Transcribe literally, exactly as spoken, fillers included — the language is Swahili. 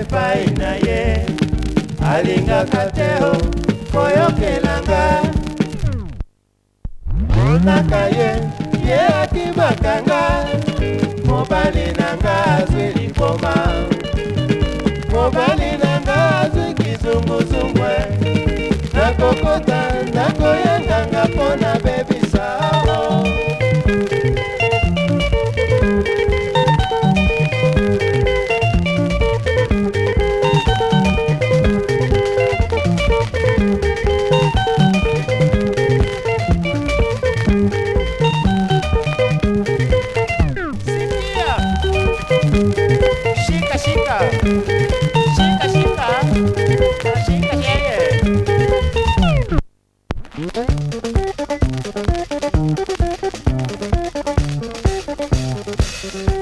epai na ye, alingaka te o koyokelanga. Monaka ye, ye akibakanga, mobali nanga azwi likoma, mobali nanga azwi kizunguzungwe, nakokota ndako yanganga mpona bebisa o. Shika shika, shika shika, shika yeye.